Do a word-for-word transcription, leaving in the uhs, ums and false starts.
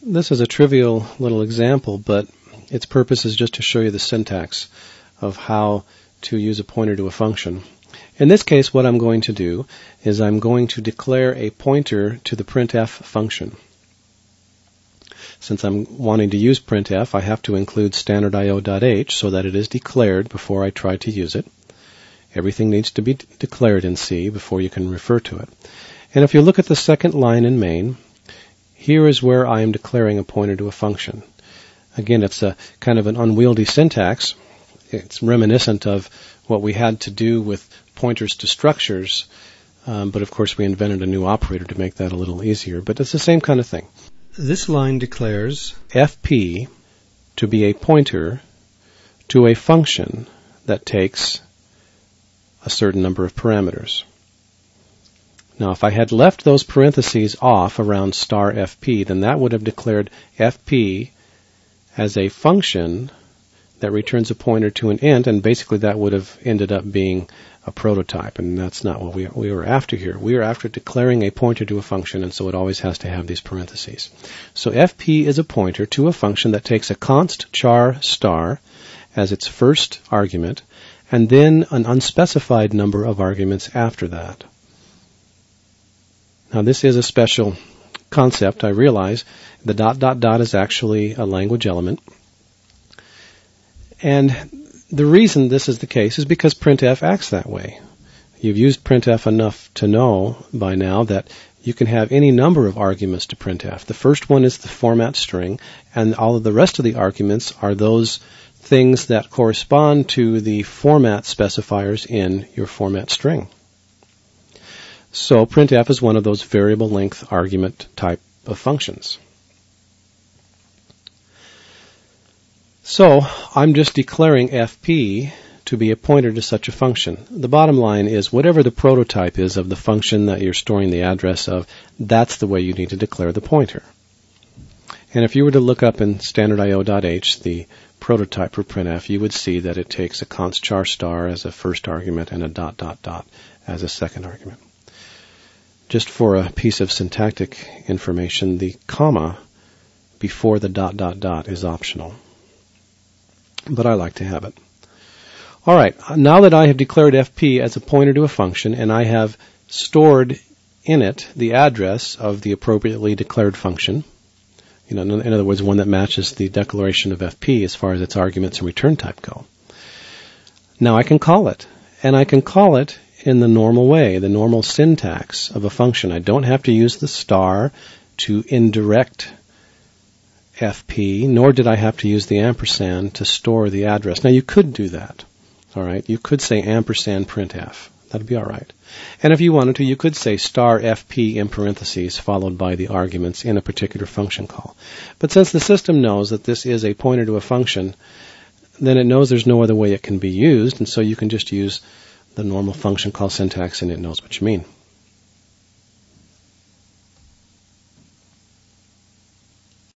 This is a trivial little example, but its purpose is just to show you the syntax of how to use a pointer to a function. In this case, what I'm going to do is I'm going to declare a pointer to the printf function. Since I'm wanting to use printf, I have to include standard I O dot h so that it is declared before I try to use it. Everything needs to be d- declared in C before you can refer to it. And if you look at the second line in main, here is where I am declaring a pointer to a function. Again, it's a kind of an unwieldy syntax. It's reminiscent of what we had to do with pointers to structures, um, but of course we invented a new operator to make that a little easier. But it's the same kind of thing. This line declares fp to be a pointer to a function that takes a certain number of parameters. Now, if I had left those parentheses off around star fp, then that would have declared fp as a function that returns a pointer to an int, and basically that would have ended up being a prototype, and that's not what we, we were after here. We are after declaring a pointer to a function, and so it always has to have these parentheses. So fp is a pointer to a function that takes a const char star as its first argument, and then an unspecified number of arguments after that. Now, this is a special concept, I realize. The dot, dot, dot is actually a language element. And the reason this is the case is because printf acts that way. You've used printf enough to know by now that you can have any number of arguments to printf. The first one is the format string, and all of the rest of the arguments are those things that correspond to the format specifiers in your format string. So printf is one of those variable length argument type of functions. So I'm just declaring fp to be a pointer to such a function. The bottom line is whatever the prototype is of the function that you're storing the address of, that's the way you need to declare the pointer. And if you were to look up in standard I O dot h the prototype for printf, you would see that it takes a const char star as a first argument and a dot dot dot as a second argument. Just for a piece of syntactic information, the comma before the dot dot dot is optional, but I like to have it. All right, now that I have declared fp as a pointer to a function and I have stored in it the address of the appropriately declared function, you know, in other words, one that matches the declaration of fp as far as its arguments and return type go, now I can call it, and I can call it in the normal way, the normal syntax of a function. I don't have to use the star to indirect fp, nor did I have to use the ampersand to store the address. Now, you could do that, all right? You could say ampersand printf. That'd be all right. And if you wanted to, you could say star fp in parentheses followed by the arguments in a particular function call. But since the system knows that this is a pointer to a function, then it knows there's no other way it can be used, and so you can just use the normal function call syntax, and it knows what you mean.